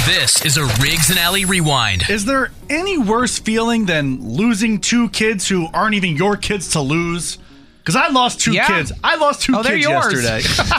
This is a Riggs and Alley Rewind. Is there any worse feeling than losing two kids who aren't even your kids to lose? Because I lost two kids. I lost two kids yesterday.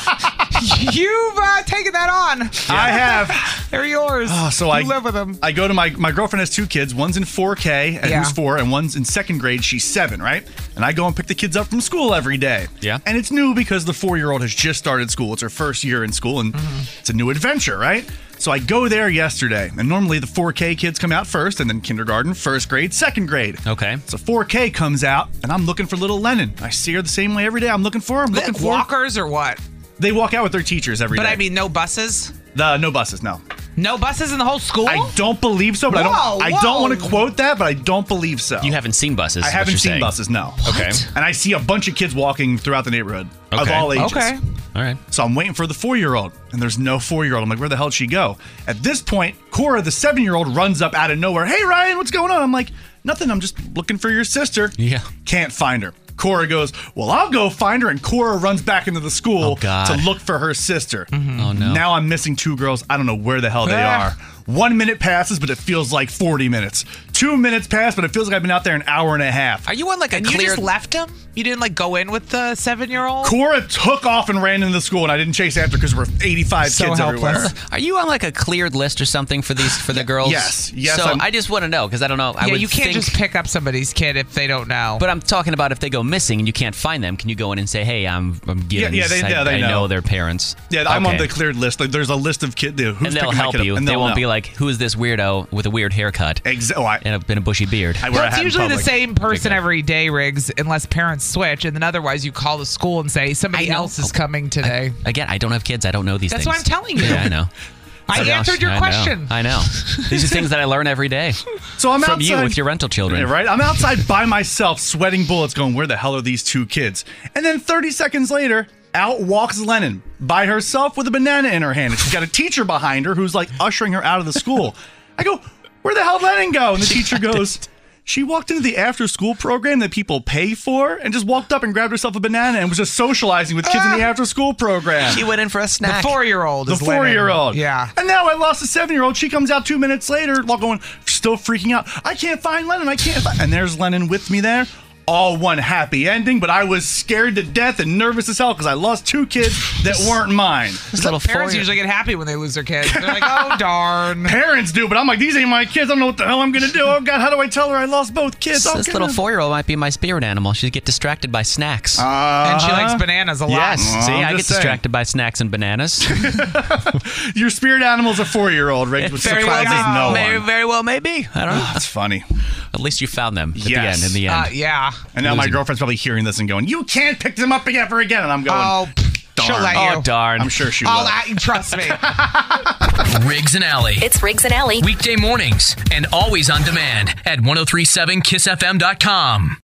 You've taken that on. I have. They're yours. So you live with them. I go to my girlfriend has two kids. One's in 4K, and who's 4, and one's in second grade. She's 7, right? And I go and pick the kids up from school every day. Yeah. And it's new because the 4-year-old has just started school. It's her first year in school, and it's a new adventure, right? So I go there yesterday, and normally the 4K kids come out first, and then kindergarten, first grade, second grade. Okay. So 4K comes out, and I'm looking for little Lennon. I see her the same way every day. I'm looking for her. I'm looking for her. Walkers or what? They walk out with their teachers every day. But I mean, no buses? No buses, no. No buses in the whole school? I don't believe so, but I don't want to quote that, but I don't believe so. You haven't seen buses. I haven't seen buses, no. Okay. And I see a bunch of kids walking throughout the neighborhood of all ages. Okay. All right. So I'm waiting for the 4-year-old, and there's no 4-year-old. I'm like, where the hell did she go? At this point, Cora, the 7-year-old, runs up out of nowhere. Hey, Ryan, what's going on? I'm like, nothing. I'm just looking for your sister. Yeah. Can't find her. Cora goes, well, I'll go find her. And Cora runs back into the school to look for her sister. Oh, no. Now I'm missing 2 girls. I don't know where the hell they are. 1 minute passes, but it feels like 40 minutes. 2 minutes pass, but it feels like I've been out there an hour and a half. Are you on like a clear... You just left him? You didn't like go in with the 7-year-old? Cora took off and ran into the school, and I didn't chase after because there were 85 kids everywhere. Are you on like a cleared list or something for the girls? Yes. So I just want to know because I don't know. You can't just pick up somebody's kid if they don't know. But I'm talking about if they go missing and you can't find them. Can you go in and say, "Hey, I'm getting I know their parents." Yeah, I'm on the cleared list. Like, there's a list of kids who's and they'll help you. And they won't be like, "Who is this weirdo with a weird haircut and a bushy beard?" It's usually the same person every day, Riggs, unless parents switch, and then otherwise you call the school and say somebody else is coming today. Again, I don't have kids. I don't know these things. That's what I'm telling you. Yeah, I know. I answered your question. I know. These are things that I learn every day. So I'm from outside, you with your rental children. Yeah, right? I'm outside by myself, sweating bullets, going, where the hell are these 2 kids? And then 30 seconds later, out walks Lennon by herself with a banana in her hand. And she's got a teacher behind her who's like ushering her out of the school. I go, where the hell did Lennon go? And the teacher goes... She walked into the after-school program that people pay for and just walked up and grabbed herself a banana and was just socializing with kids in the after-school program. She went in for a snack. The 4-year-old is The 4-year-old. Yeah. And now I lost a 7-year-old. She comes out 2 minutes later, going, still freaking out. I can't find Lennon. I can't find... And there's Lennon with me there. All one happy ending, but I was scared to death and nervous as hell because I lost 2 kids that weren't mine. Parents usually get happy when they lose their kids. They're like, oh, darn. Parents do, but I'm like, these ain't my kids. I don't know what the hell I'm going to do. Oh, God, how do I tell her I lost both kids? This little 4-year-old might be my spirit animal. She'd get distracted by snacks. And she likes bananas a lot. Yes. See, I get distracted by snacks and bananas. Your spirit animal's a 4-year-old, Riggs, which surprises no one. Very well, maybe. I don't know. That's funny. At least you found them in the end. Yeah. And now my girlfriend's probably hearing this and going, you can't pick them up ever again. And I'm going, darn. She'll let you. Oh, darn. I'm sure she will. Trust me. Riggs and Alley. It's Riggs and Alley. Weekday mornings and always on demand at 1037kissfm.com.